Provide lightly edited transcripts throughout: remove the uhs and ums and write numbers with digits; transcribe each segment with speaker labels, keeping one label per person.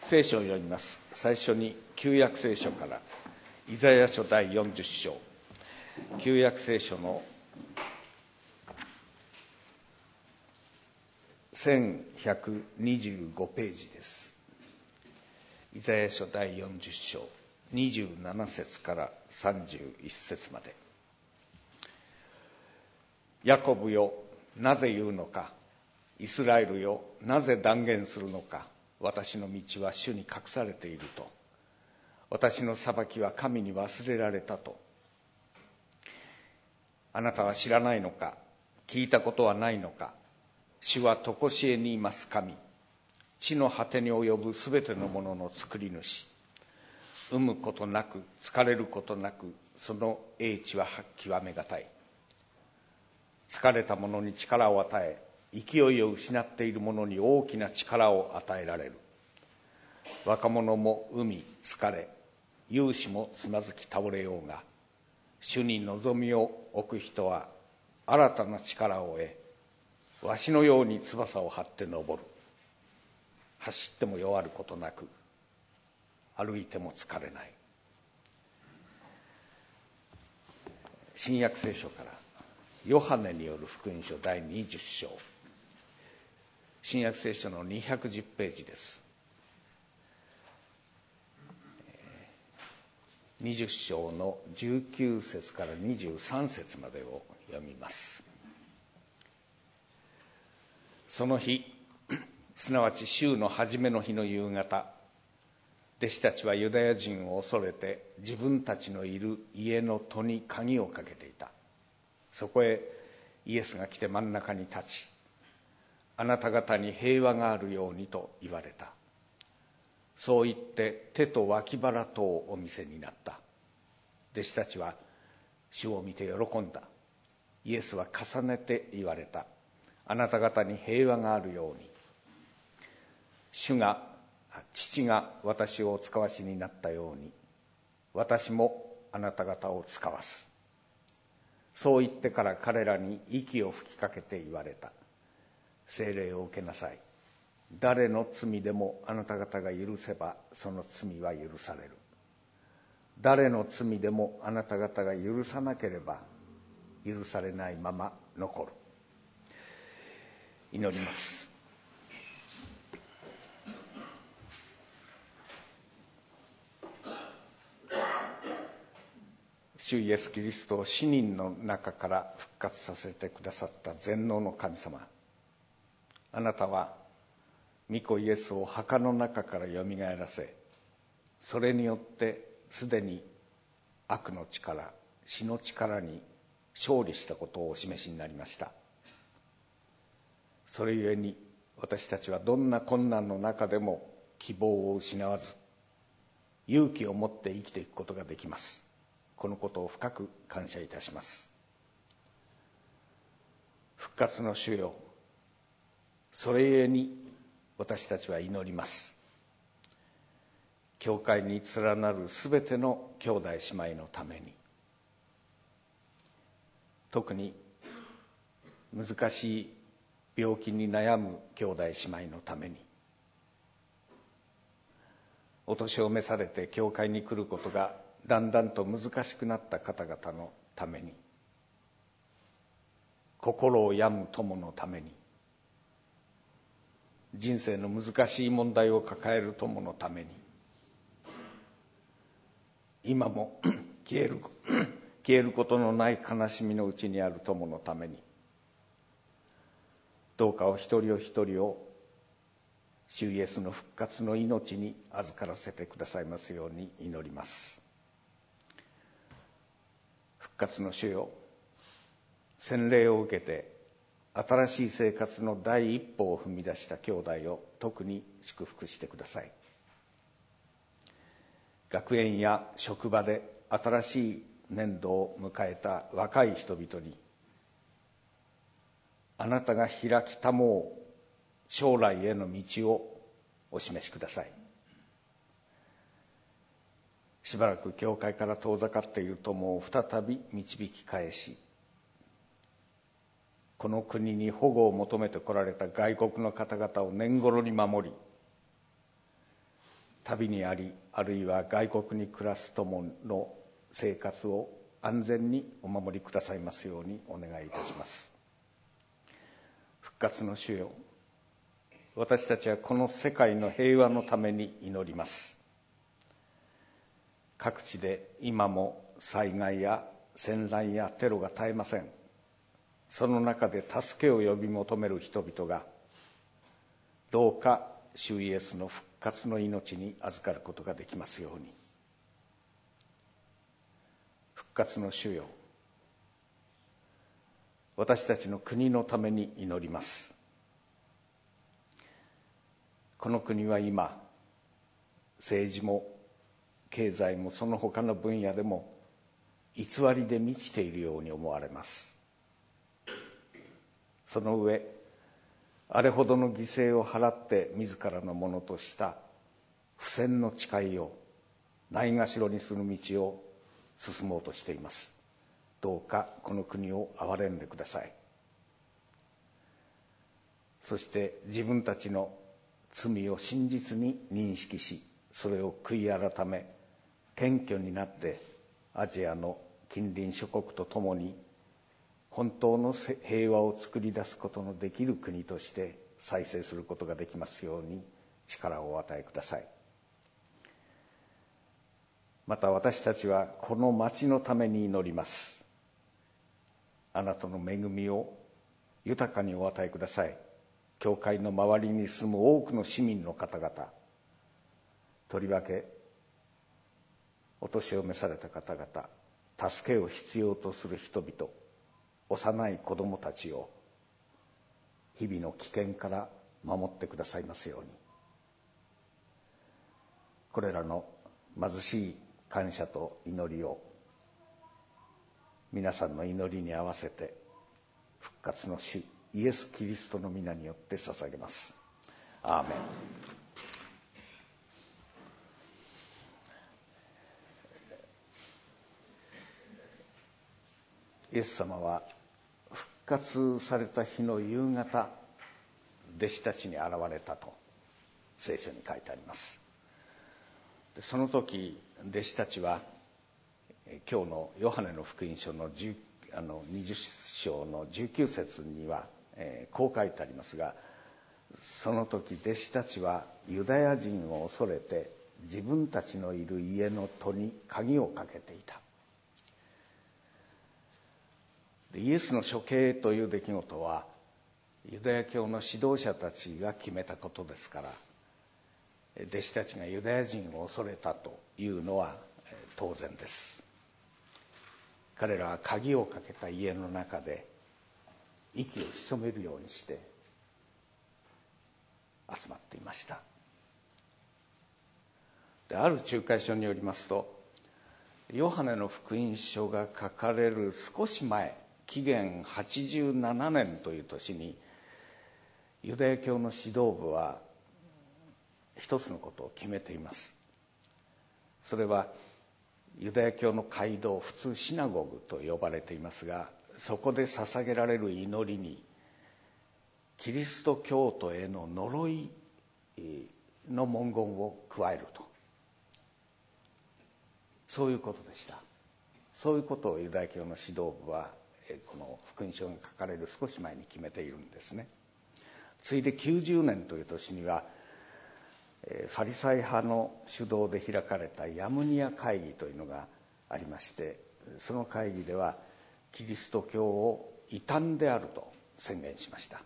Speaker 1: 聖書を読みます。最初に旧約聖書からイザヤ書第40章、旧約聖書の1125ページです。イザヤ書第40章27節から31節まで。ヤコブよ、なぜ言うのか、イスラエルよ、なぜ断言するのか。私の道は主に隠されていると、私の裁きは神に忘れられたと。あなたは知らないのか、聞いたことはないのか。主は常しえにいます神、地の果てに及ぶすべてのものの作り主。産むことなく疲れることなく、その英知は極めがたい。疲れた者に力を与え、勢いを失っている者に大きな力を与えられる。若者も疲れ、勇士もつまずき倒れようが、主に望みを置く人は新たな力を得、わしのように翼を張って登る。走っても弱ることなく、歩いても疲れない。新約聖書からヨハネによる福音書第20章、新約聖書の210ページです。20章の19節から23節までを読みます。その日、すなわち週の初めの日の夕方、弟子たちはユダヤ人を恐れて自分たちのいる家の戸に鍵をかけていた。そこへイエスが来て真ん中に立ち、あなた方に平和があるようにと言われた。そう言って手と脇腹とをお見せになった。弟子たちは主を見て喜んだ。イエスは重ねて言われた。あなた方に平和があるように。父が私をお使わしになったように、私もあなた方を使わす。そう言ってから彼らに息を吹きかけて言われた。聖霊を受けなさい。誰の罪でもあなた方が許せばその罪は許される。誰の罪でもあなた方が許さなければ許されないまま残る。祈ります。主イエス・キリストを死人の中から復活させてくださった全能の神様、あなたは御子イエスを墓の中からよみがえらせ、それによってすでに悪の力、死の力に勝利したことをお示しになりました。それゆえに私たちはどんな困難の中でも希望を失わず、勇気を持って生きていくことができます。このことを深く感謝いたします。復活の主よ、それゆえに私たちは祈ります。教会に連なるすべての兄弟姉妹のために、特に難しい病気に悩む兄弟姉妹のために、お年を召されて教会に来ることがだんだんと難しくなった方々のために、心を病む友のために、人生の難しい問題を抱える友のために、今も消えることのない悲しみのうちにある友のために、どうかお一人お一人を主イエスの復活の命に預からせてくださいますように祈ります。復活の主よ、洗礼を受けて新しい生活の第一歩を踏み出した兄弟を特に祝福してください。学園や職場で新しい年度を迎えた若い人々に、あなたが開きたもう将来への道をお示しください。しばらく教会から遠ざかっている友を再び導き返し、この国に保護を求めて来られた外国の方々を年頃に守り、 旅にあり、あるいは外国に暮らす友の生活を安全にお守りくださいますようにお願いいたします。復活の主よ、私たちはこの世界の平和のために祈ります。各地で今も災害や戦乱やテロが絶えません。その中で助けを呼び求める人々が、どうか主イエスの復活の命に預かることができますように。復活の主よ、私たちの国のために祈ります。この国は今、政治も経済もその他の分野でも偽りで満ちているように思われます。その上、あれほどの犠牲を払って自らのものとした不戦の誓いをないがしろにする道を進もうとしています。どうかこの国を憐れんでください。そして自分たちの罪を真実に認識し、それを悔い改め、謙虚になってアジアの近隣諸国とともに本当の平和を作り出すことのできる国として再生することができますように力をお与えください。また私たちはこの町のために祈ります。あなたの恵みを豊かにお与えください。教会の周りに住む多くの市民の方々、とりわけお年を召された方々、助けを必要とする人々、幼い子どもたちを日々の危険から守ってくださいますように。これらの貧しい感謝と祈りを皆さんの祈りに合わせて復活の主イエス・キリストの皆によって捧げます。アーメン。イエス様は復活された日の夕方、弟子たちに現れたと聖書に書いてあります。でその時弟子たちは今日のヨハネの福音書の20章の19節にはこう書いてありますが、その時弟子たちはユダヤ人を恐れて自分たちのいる家の戸に鍵をかけていた。でイエスの処刑という出来事はユダヤ教の指導者たちが決めたことですから、弟子たちがユダヤ人を恐れたというのは当然です。彼らは鍵をかけた家の中で息を潜めるようにして集まっていました。である仲介書によりますと、ヨハネの福音書が書かれる少し前、紀元87年という年にユダヤ教の指導部は一つのことを決めています。それはユダヤ教の街道、普通シナゴグと呼ばれていますが、そこで捧げられる祈りにキリスト教徒への呪いの文言を加えると、そういうことでした。そういうことをユダヤ教の指導部はこの福音書が書かれる少し前に決めているんですね。ついで90年という年にはファリサイ派の主導で開かれたヤムニア会議というのがありまして、その会議ではキリスト教を異端であると宣言しました。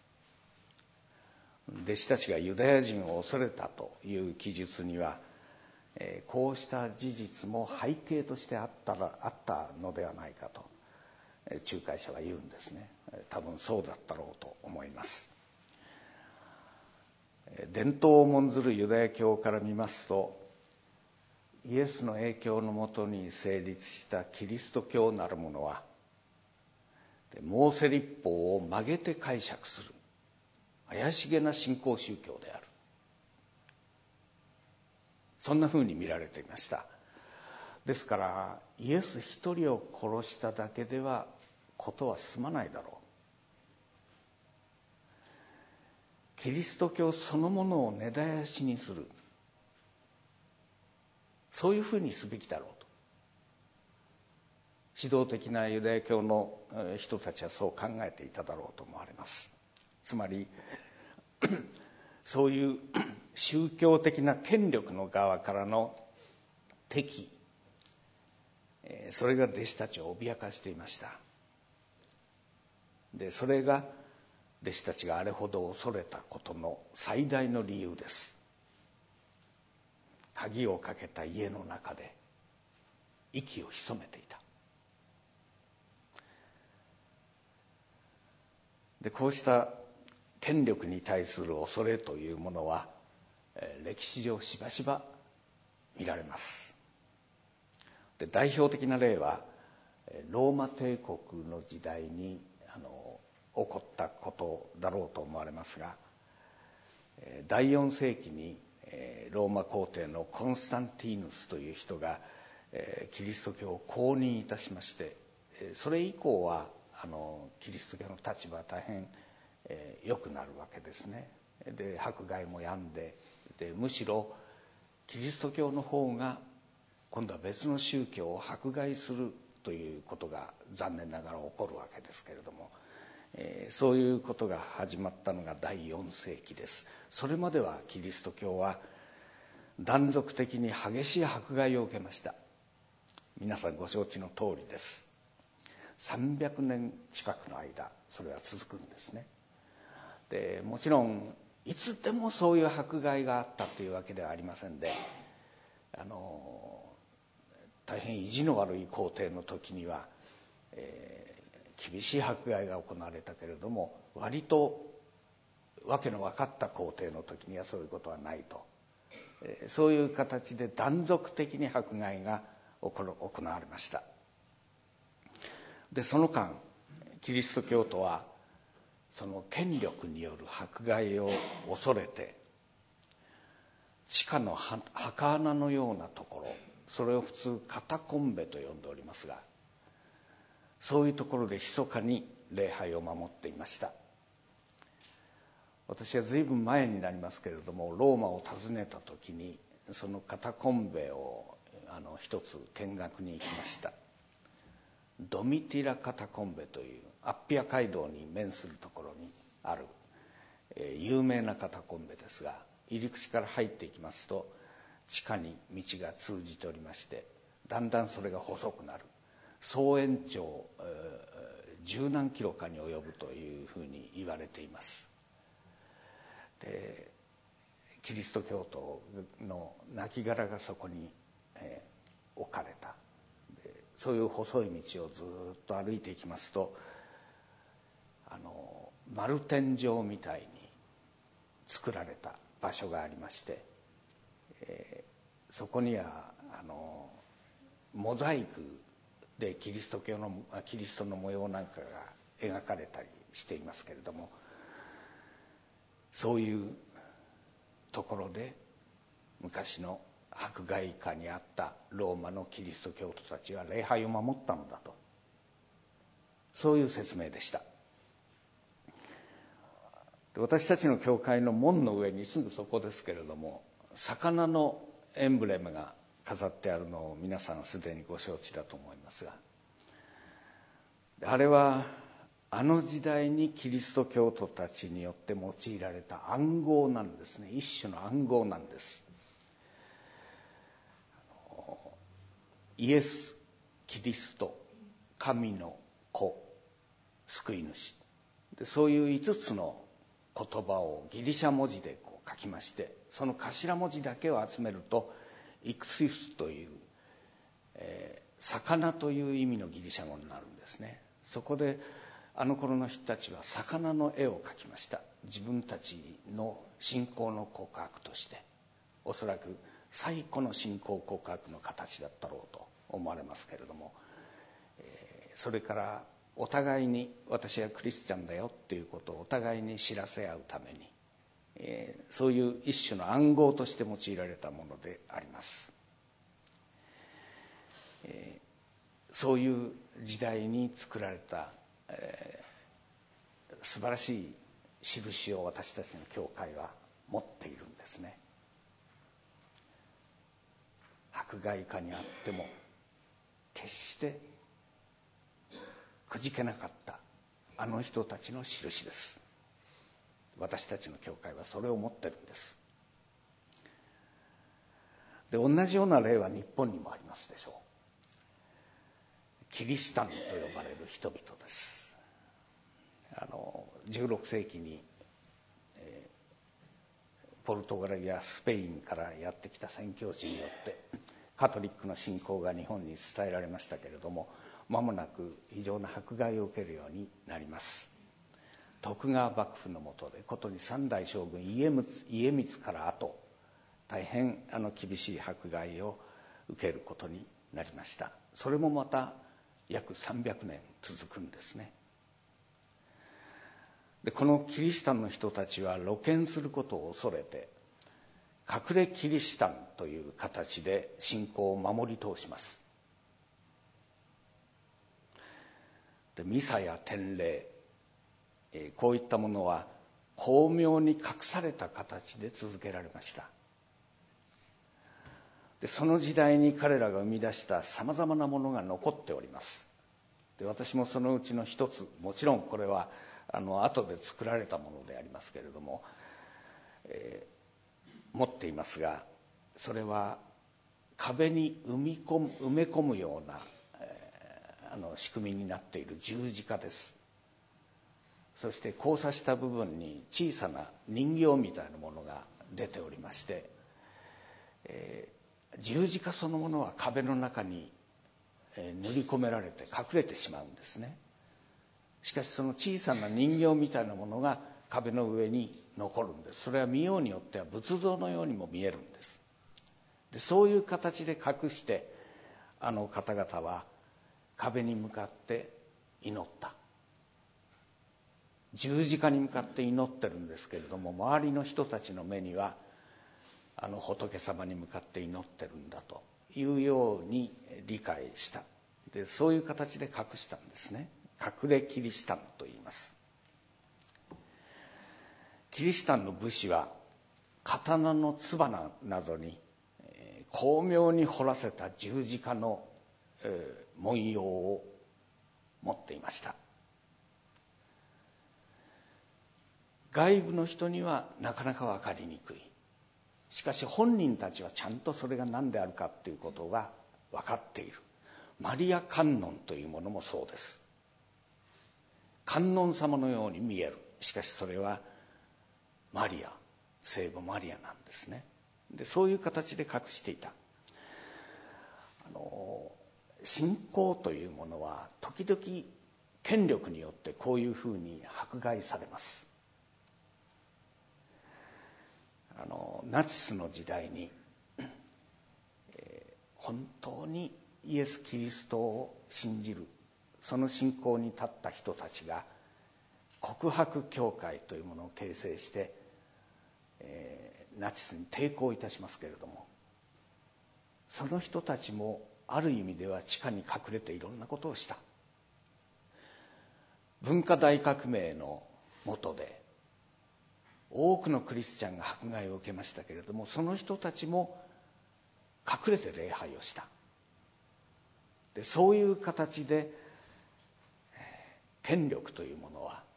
Speaker 1: 弟子たちがユダヤ人を恐れたという記述にはこうした事実も背景としてあったのではないかと仲介者は言うんですね。多分そうだったろうと思います。伝統を重んずるユダヤ教から見ますと、イエスの影響のもとに成立したキリスト教なるものはモーセ律法を曲げて解釈する怪しげな新興宗教である、そんなふうに見られていました。ですからイエス一人を殺しただけではことは済まないだろう、キリスト教そのものを根絶やしにする、 そういうふうにすべきだろうと、指導的なユダヤ教の人たちはそう考えていただろうと思われます。つまりそういう宗教的な権力の側からの敵、それが弟子たちを脅かしていました。でそれが弟子たちがあれほど恐れたことの最大の理由です。鍵をかけた家の中で息を潜めていた。でこうした権力に対する恐れというものは歴史上しばしば見られます。で代表的な例はローマ帝国の時代に起こったことだろうと思われますが、第4世紀にローマ皇帝のコンスタンティーヌスという人がキリスト教を公認いたしまして、それ以降はキリスト教の立場は大変良くなるわけですね。で迫害も止んで、むしろキリスト教の方が今度は別の宗教を迫害するということが残念ながら起こるわけですけれども、そういうことが始まったのが第4世紀です。それまではキリスト教は断続的に激しい迫害を受けました。皆さんご承知の通りです。300年近くの間それは続くんですね。でもちろんいつでもそういう迫害があったというわけではありませんで、大変意地の悪い皇帝の時には、厳しい迫害が行われたけれども、割とわけの分かった皇帝の時にはそういうことはないと、そういう形で断続的に迫害が行われました。でその間キリスト教徒はその権力による迫害を恐れて、地下の墓穴のようなところ、それを普通カタコンベと呼んでおりますが、そういうところで密かに礼拝を守っていました。私は随分前になりますけれども、ローマを訪ねた時にそのカタコンベを一つ見学に行きました。ドミティラカタコンベというアッピア街道に面するところにある、有名なカタコンベですが、入り口から入っていきますと地下に道が通じておりまして、だんだんそれが細くなる。総延長十何キロかに及ぶというふうに言われています。でキリスト教徒の亡骸がそこに、置かれた。そういう細い道をずっと歩いていきますと、丸天井みたいに作られた場所がありまして、そこにはモザイクでキリストの模様なんかが描かれたりしていますけれども、そういうところで昔の迫害下にあったローマのキリスト教徒たちは礼拝を守ったのだと、そういう説明でした。私たちの教会の門の上にすぐそこですけれども、魚のエンブレムが飾ってあるのを皆さんすでにご承知だと思いますが、あれはあの時代にキリスト教徒たちによって用いられた暗号なんですね。一種の暗号なんです。イエス・キリスト、神の子、救い主で、そういう5つの言葉をギリシャ文字で書きまして、その頭文字だけを集めるとイクシフスという、魚という意味のギリシャ語になるんですね。そこであの頃の人たちは魚の絵を描きました。自分たちの信仰の告白として、おそらく最古の信仰告白の形だったろうと思われますけれども、それからお互いに私はクリスチャンだよっていうことをお互いに知らせ合うために、そういう一種の暗号として用いられたものであります。そういう時代に作られた、素晴らしい印を私たちの教会は持っているんですね。迫害下にあっても決してくじけなかったあの人たちの印です。私たちの教会はそれを持ってるんです。で、同じような例は日本にもありますでしょう。キリシタンと呼ばれる人々です。16世紀に、ポルトガルやスペインからやってきた宣教師によってカトリックの信仰が日本に伝えられましたけれども、間もなく非常な迫害を受けるようになります。徳川幕府の下でことに三代将軍家光から後、大変厳しい迫害を受けることになりました。それもまた約300年続くんですね。で、このキリシタンの人たちは露見することを恐れて、隠れキリシタンという形で信仰を守り通します。で、ミサや典礼、こういったものは巧妙に隠された形で続けられました。で、その時代に彼らが生み出したさまざまなものが残っております。で、私もそのうちの一つ、もちろんこれは後で作られたものでありますけれども、持っていますが、それは壁に埋め込むような、仕組みになっている十字架です。そして交差した部分に小さな人形みたいなものが出ておりまして、十字架そのものは壁の中に塗り込められて隠れてしまうんですね。しかしその小さな人形みたいなものが壁の上に残るんです。それは見ようによっては仏像のようにも見えるんです。で、そういう形で隠して方々は壁に向かって祈った。十字架に向かって祈ってるんですけれども、周りの人たちの目には仏様に向かって祈ってるんだというように理解した。で、そういう形で隠したんですね。隠れキリシタンと言います。キリシタンの武士は刀の鐔などに巧妙に彫らせた十字架の文様を持っていました。外部の人にはなかなか分かりにくい。しかし本人たちはちゃんとそれが何であるかということが分かっている。マリア観音というものもそうです。観音様のように見える。しかしそれはマリア、聖母マリアなんですね。で、そういう形で隠していた。信仰というものは時々権力によってこういうふうに迫害されます。ナチスの時代に、本当にイエス・キリストを信じる、その信仰に立った人たちが告白教会というものを形成して、ナチスに抵抗いたしますけれども、その人たちもある意味では地下に隠れていろんなことをした。文化大革命の下で多くのクリスチャンが迫害を受けましたけれども、その人たちも隠れて礼拝をした。で、そういう形で権力というものは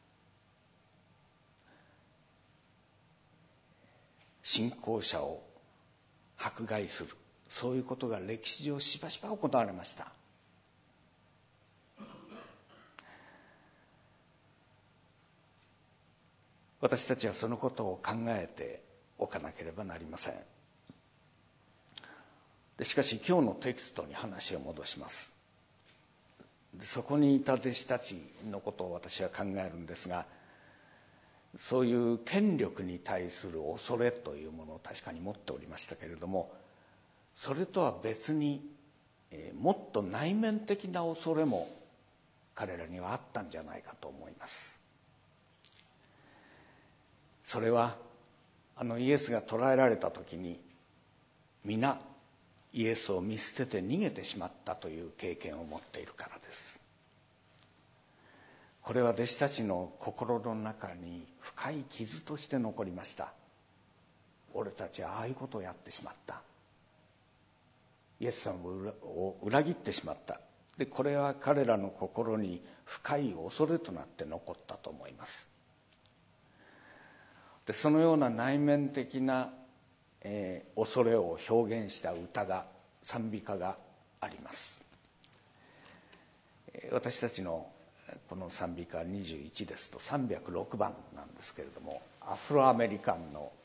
Speaker 1: 信仰者を迫害する、そういうことが歴史上しばしば行われました。私たちはそのことを考えておかなければなりません。で、しかし今日のテキストに話を戻します。で、そこにいた弟子たちのことを私は考えるんですが、そういう権力に対する恐れというものを確かに持っておりましたけれども、それとは別にもっと内面的な恐れも彼らにはあったんじゃないかと思います。それはイエスが捕らえられた時に皆イエスを見捨てて逃げてしまったという経験を持っているからです。これは弟子たちの心の中に深い傷として残りました。俺たちはああいうことをやってしまった。 イエス様を裏切ってしまった。でこれは彼らの心に深い恐れとなって残ったと思います。でそのような内面的な、恐れを表現した歌が、賛美歌があります。私たちのこの賛美歌21ですと306番なんですけれども、アフロアメリカンの、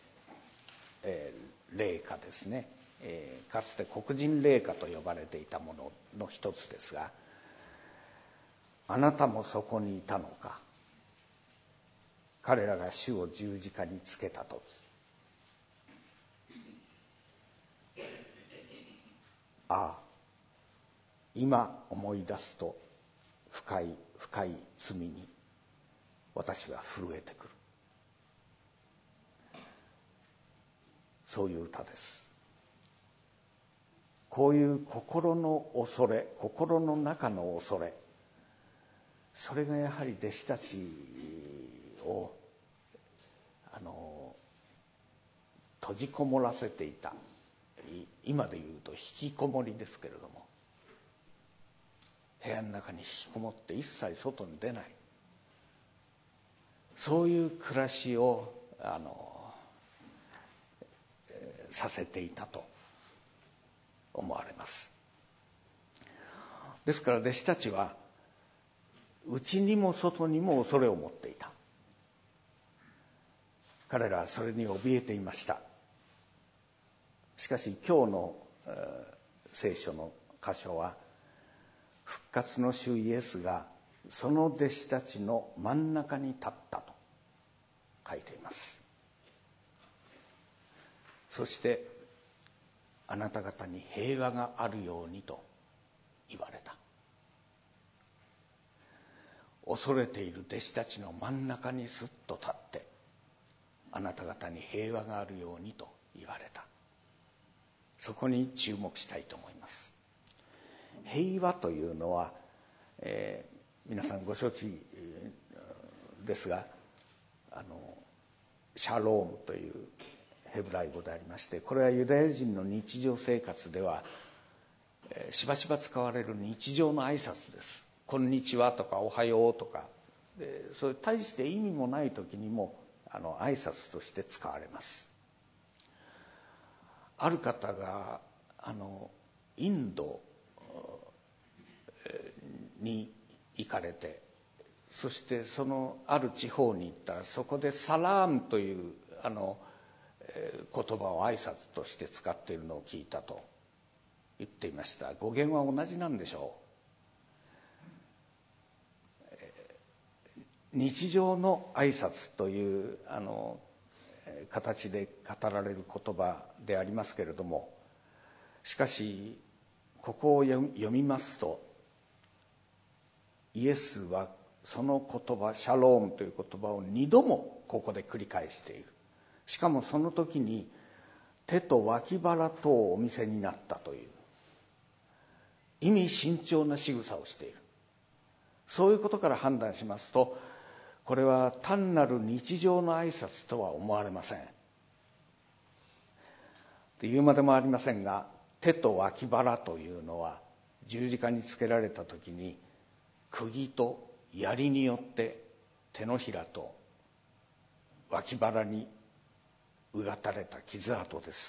Speaker 1: 霊歌ですね。かつて黒人霊歌と呼ばれていたものの一つですが、あなたもそこにいたのか、彼らが主を十字架につけたとき、ああ今思い出すと深い深い罪に私は震えてくる。そういう歌です。こういう心の恐れ、心の中の恐れ、それがやはり弟子たちを閉じこもらせていた。今で言うと引きこもりですけれども、部屋の中に引きこもって一切外に出ない、そういう暮らしをさせていたと思われます。ですから弟子たちは内にも外にも恐れを持っていた。彼らはそれに怯えていました。しかし今日の聖書の箇所は、復活の主イエスがその弟子たちの真ん中に立ったと書いています。そしてあなた方に平和があるようにと言われた。恐れている弟子たちの真ん中にすっと立って、あなた方に平和があるようにと言われた。そこに注目したいと思います。平和というのは、皆さんご承知ですが、シャロームというヘブライ語でありまして、これはユダヤ人の日常生活では、しばしば使われる日常の挨拶です。こんにちはとかおはようとか、そういう大して意味もない時にも挨拶として使われます。ある方がインドに行かれて、そしてそのある地方に行ったら、そこでサラームという言葉を挨拶として使っているのを聞いたと言っていました。語源は同じなんでしょう。日常の挨拶という形で語られる言葉でありますけれども、しかしここを読みますと、イエスはその言葉、シャロームという言葉を2度もここで繰り返している。しかもその時に手と脇腹とをお見せになったという意味深長な仕草をしている。そういうことから判断しますと、これは単なる日常の挨拶とは思われません。言うまでもありませんが、手と脇腹というのは十字架につけられた時に釘と槍によって手のひらと脇腹にうがたれた傷跡です。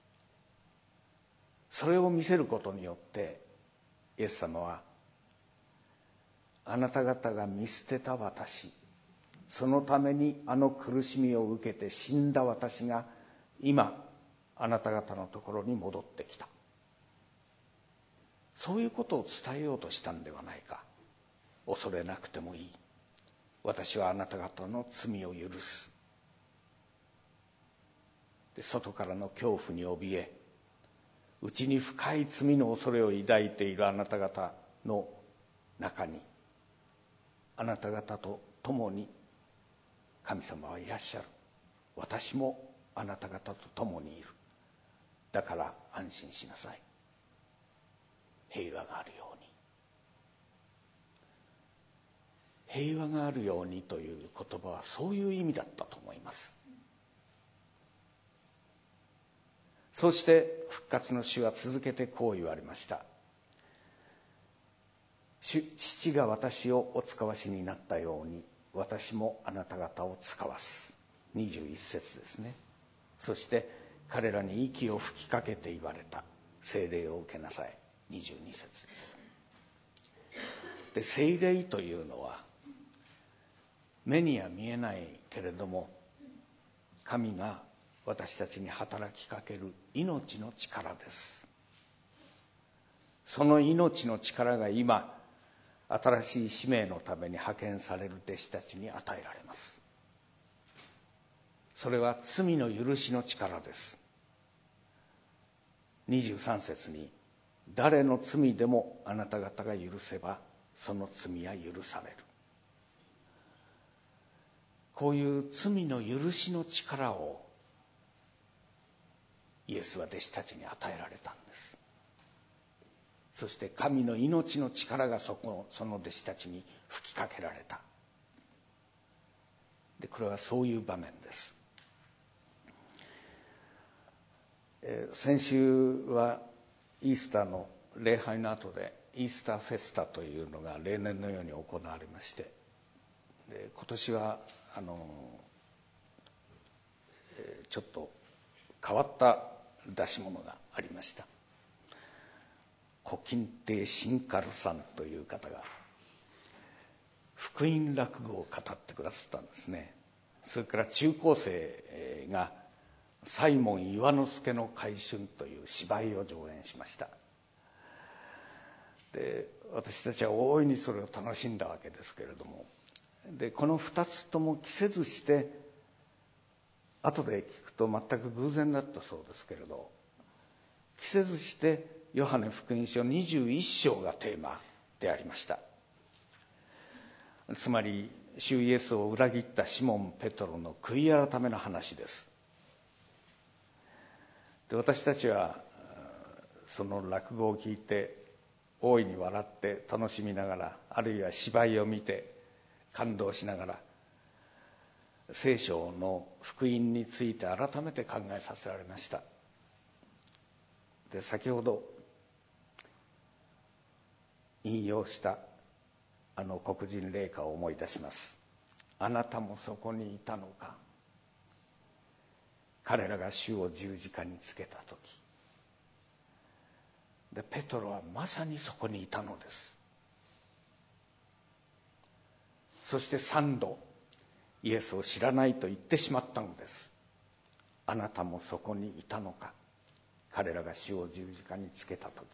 Speaker 1: それを見せることによってイエス様は、あなた方が見捨てた私、そのために苦しみを受けて死んだ私が今あなた方のところに戻ってきた、そういうことを伝えようとしたんではないか。恐れなくてもいい、私はあなた方の罪を許す。で外からの恐怖に怯え、内に深い罪の恐れを抱いているあなた方の中に、あなた方と共に神様はいらっしゃる。私もあなた方と共にいる。だから安心しなさい。平和があるように。平和があるようにという言葉はそういう意味だったと思います。そして復復活の主は続けてこう言われました。父が私をお使わしになったように私もあなた方を使わす。21節ですね。そして彼らに息を吹きかけて言われた。聖霊を受けなさい。22節です。で、聖霊というのは目には見えないけれども神が私たちに働きかける命の力です。その命の力が今新しい使命のために派遣される弟子たちに与えられます。それは罪の許しの力です。23節に誰の罪でもあなた方が許せばその罪は許される。こういう罪の許しの力をイエスは弟子たちに与えられたんです。そして神の命の力がその弟子たちに吹きかけられた。で、これはそういう場面です。先週はイースターの礼拝の後でイースターフェスタというのが例年のように行われまして、で今年はちょっと変わった出し物がありました。古今亭新カルさんという方が福音落語を語ってくださったんですね。それから中高生が西門岩之助の回春という芝居を上演しました。で、私たちは大いにそれを楽しんだわけですけれども、でこの2つとも期せずして後で聞くと全く偶然だったそうですけれど、期せずしてヨハネ福音書21章がテーマでありました。つまり主イエスを裏切ったシモン・ペトロの悔い改めの話です。で、私たちはその落語を聞いて大いに笑って楽しみながら、あるいは芝居を見て感動しながら聖書の福音について改めて考えさせられました。で、先ほど引用したあの黒人霊歌を思い出します。あなたもそこにいたのか。彼らが主を十字架につけたとき。で、ペトロはまさにそこにいたのです。そして3度イエスを知らないと言ってしまったのです。あなたもそこにいたのか。彼らが主を十字架につけたとき。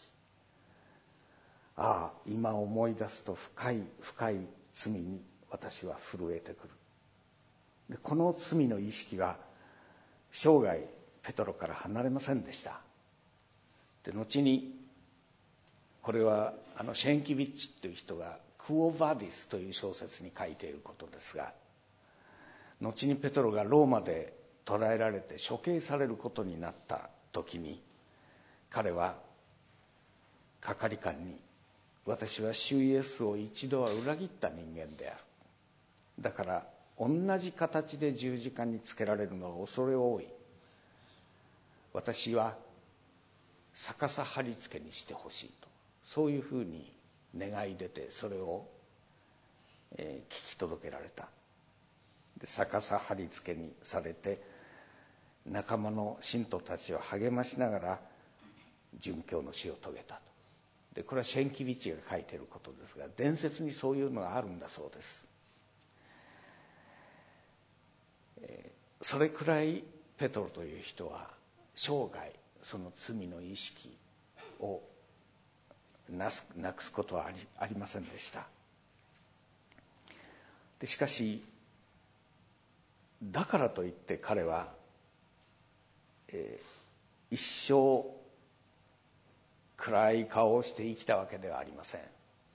Speaker 1: ああ、今思い出すと深い深い罪に私は震えてくる。で、この罪の意識が生涯ペトロから離れませんでした。で、後にこれはシェンキビッチという人がクオ・バディスという小説に書いていることですが、後にペトロがローマで捕らえられて処刑されることになった時に、彼は係官に、私は主イエスを一度は裏切った人間である。だから同じ形で十字架につけられるのは恐れ多い。私は逆さ貼り付けにしてほしいと、そういうふうに願い出て、それを聞き届けられた。で、逆さ貼り付けにされて仲間の信徒たちを励ましながら殉教の死を遂げたと。で、これはシェンキビッチが書いていることですが、伝説にそういうのがあるんだそうです。それくらいペトロという人は生涯その罪の意識をなくすことはありませんでした。で、しかしだからといって彼は、一生暗い顔をして生きたわけではありません。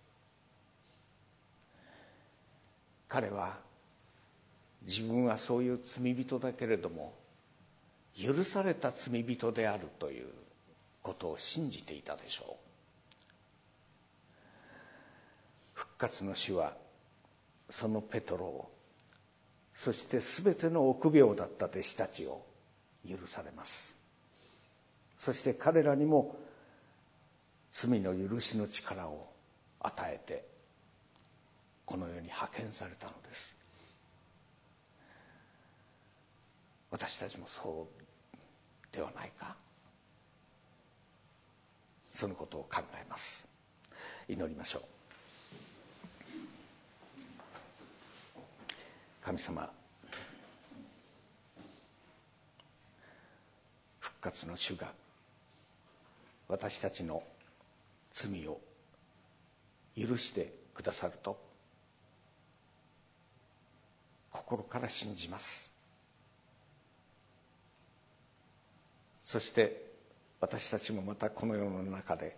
Speaker 1: 彼は自分はそういう罪人だけれども許された罪人であるということを信じていたでしょう。復活の主はそのペトロを、そしてすべての臆病だった弟子たちを許されます。 そして彼らにも罪の許しの力を与えてこの世に派遣されたのです。私たちもそうではないか。そのことを考えます。祈りましょう。神様、復活の主が私たちの罪を許してくださると心から信じます。そして私たちもまたこの世の中で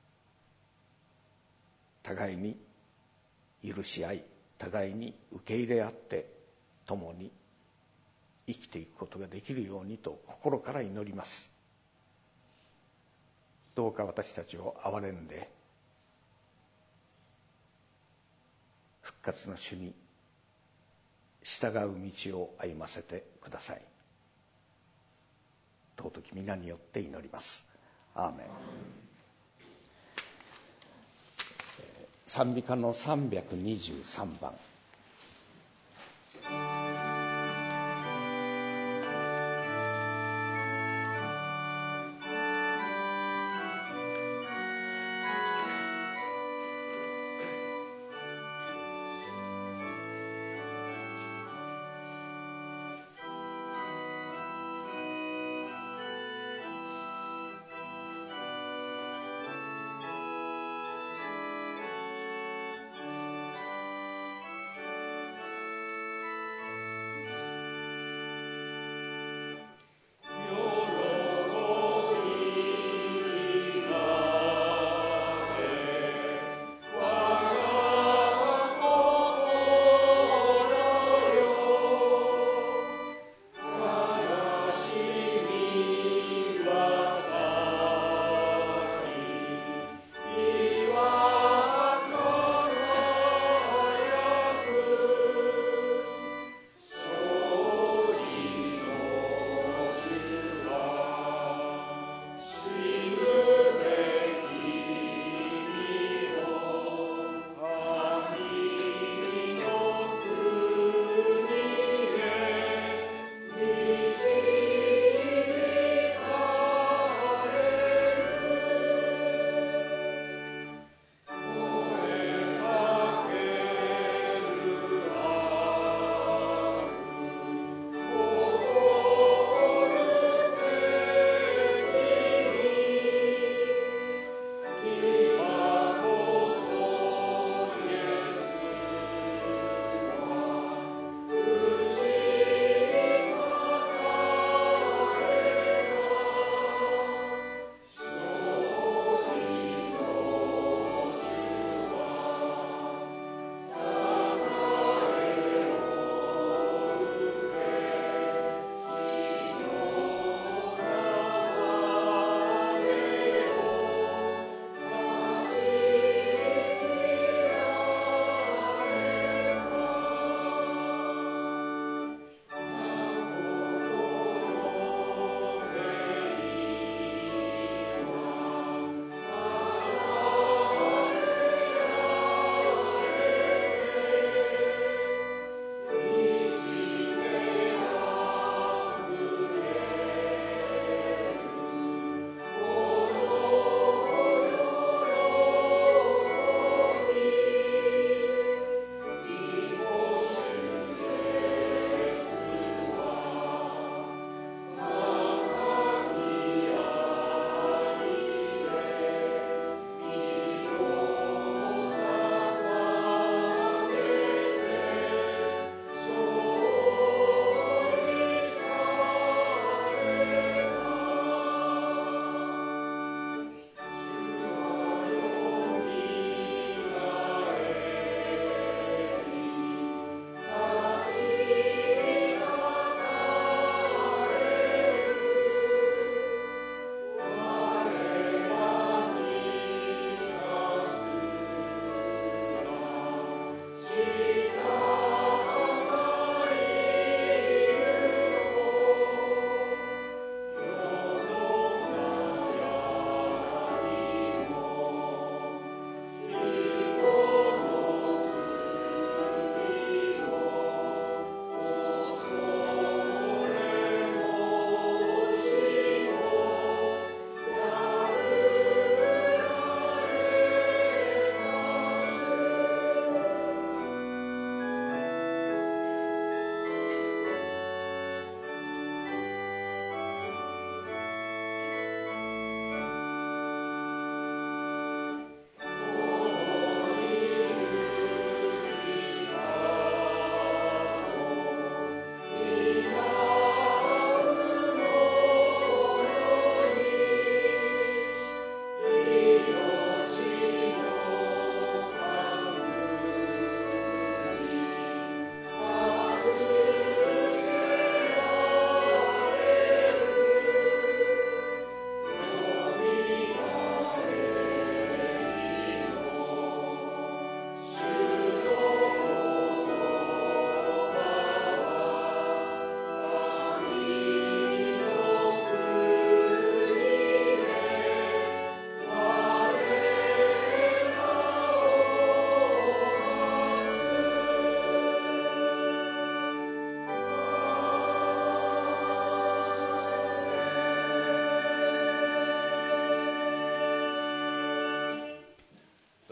Speaker 1: 互いに許し合い、互いに受け入れ合って共に生きていくことができるようにと心から祈ります。どうか私たちを憐れんで復活の主に従う道を歩ませてください。尊き皆によって祈ります。アーメン。賛美歌の323番。